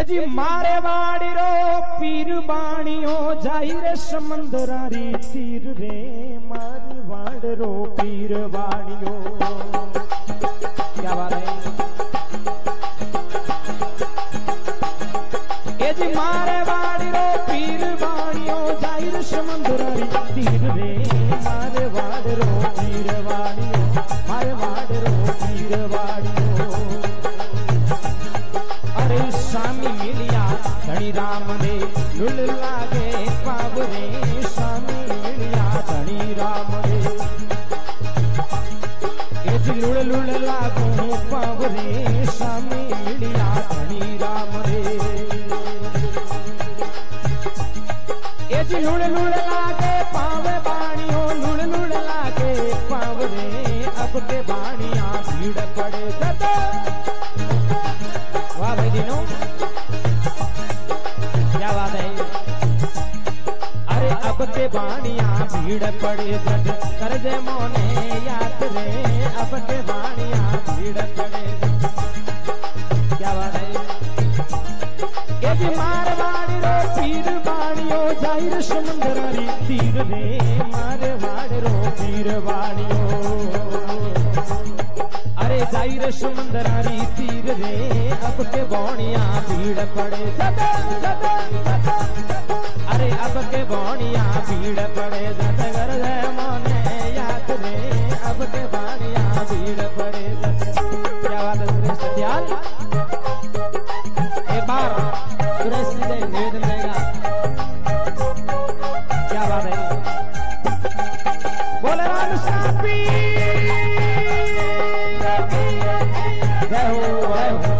जी मारे वाड़ी रो पीर बाणियो जाई रे समंदरारी तीर रे मारे वाड़ रो पीर बाणियो। क्या बात है। ए जी मारे वाड़ी रो पीर बाणियो जाई रे समंदरारी तीर रे मारे वाड़ रो पीर बाणियो मारे वाड़ रो पीर बाणियो। अरे स्वामी मिलिया धनी राम रे लुल लागे पावरे स्वामी मिलिया धनी राम रे एज लुल लुल लागू पावरे स्वामी मिलिया धनी राम रे एज लुल लुल लागे पावे बाणियों लुल लुल लागे पावरे अब के बाणिया भीड़ पड़े जब। वाह भाई दिनों क्या बात है। अरे अब के बाणिया भीड़ पड़े जग करजे मोने याद रे अब के बाणिया भीड़ पड़े। क्या बात है। ये भी मार बाणी रो पीर बाणियो जाहिर समुंदरारी तीर रे मार वाड़ रो पीर बाणियो। अरे जाहिर समुंदरारी तीर रे अब के बाणिया भीड़ पड़े जब जब जब। अरे अब के बाणिया भीड़ पड़े जब कर जय मोने याद रे अब के बाणिया भीड़ पड़े जब। क्या बात है सुरेश सत्याल। एक बार सुरेश से निवेदन देगा। क्या बात है। बोले राम सापी जय हो जय हो।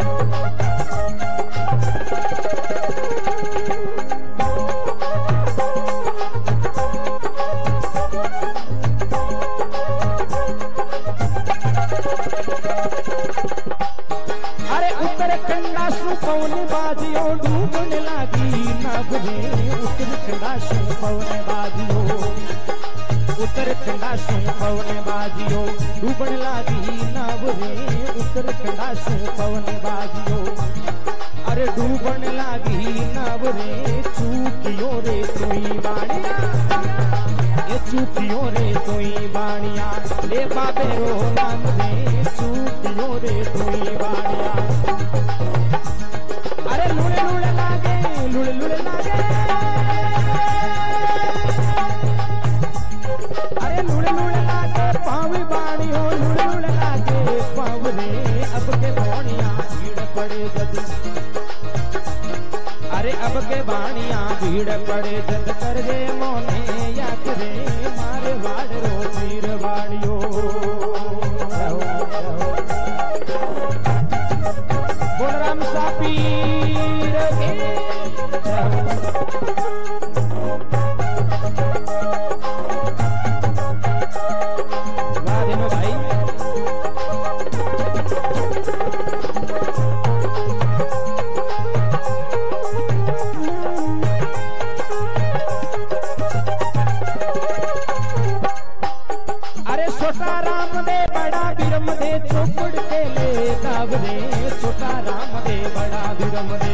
अरे उत्तराखंडा सु पवन बाजियो डूबने लागी नाव रे उत्तराखंडा सु पवन बाजियो उत्तराखंडा सु पवन बाजियो डूबने लागी नाव रे उत्तराखंडा सु पवन बाजियो। अरे डूबने लागी नाव रे चूकियो रे तुई बाणिया ये चूकियो रे तुई बाणिया ले बाबे रो नाम रे चूकियो रे तुई बाणिया। अरे लुड़े लुड़े लागे लुड़े लुड़े लागे अरे लुड़े लुड़े लागे पावी बाणियो लुड़े लुड़े लागे पाव रे अब के बाणिया भीड़ पड़े जद। अरे अब के बाणिया भीड़ पड़े जद कर रे मोने याद रे मारे वाड़ रो पीर बाणियो। बोल राम सा पीर के भाई। अरे छोटा राम दे बड़ा बिरम दे चौपड़ के ले दाव रे छोटा राम दे बड़ा बिरम दे।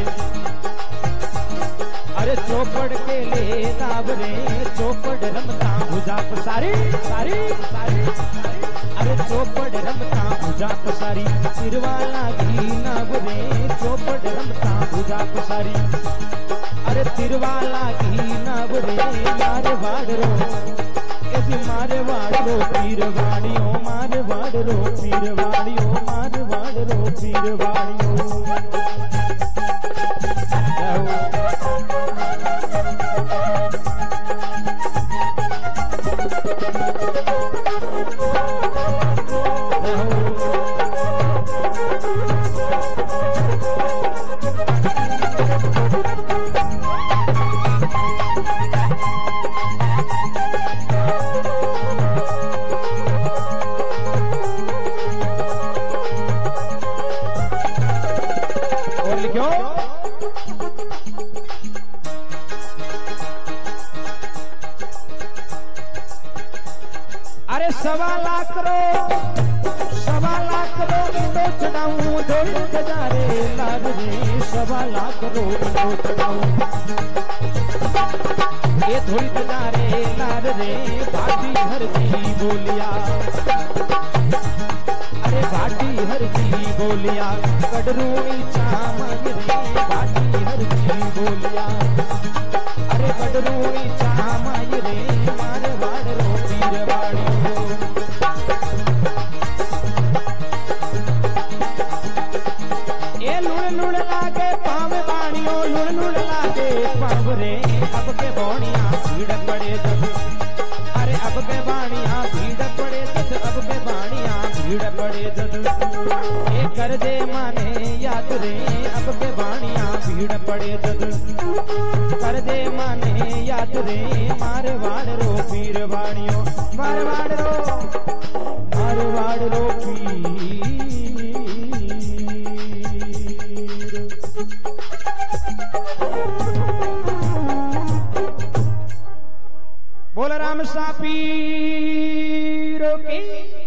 अरे चौपड़ के ले दाव रे चौपड़ रमता भुजा पसारी सारी सारी। अरे चौपड़ रमता भुजा पसारी तिरवाला घी नाव रे चौपड़ रमता भुजा पसारी। अरे तिरवाला घी नाव रे मारे वाड़ रो मारे वाड़ो पीर वाड़ियो मारे वाड़ो पीर वाड़ियो मारे वाड़ो पीर वाड़ियो। अरे 1.25 करोड़ 1.25 करोड़ चढ़ाऊं थोड़ी तजारे लाल रे 1.25 लाख रोड़ो चढ़ाऊं ये थोड़ी तजारे लाल रे भाटी हर जी बोलिया अरे भाटी हर जी बोलिया कड़रू चामन रे भाटी हर जी बोलिया अरे कड़रू चामन रे मार वाड़ रो पीर वाड़ो ये लुड़ लुड़ लागे पाव बाणियों लुड़ लुड़ लागे पाव रे अब के बोणिया भीड़ पड़े जब अरे अब के बाणिया भीड़ पड़े जब अब के बाणिया भीड़ पड़े जब ये कर दे माने याद रे अब के बाणिया भीड़ पड़े जब कर दे माने याद रे मार वाड़ रो पीर बाणियों मार वाड़ रो पीर बोल राम सापीरो की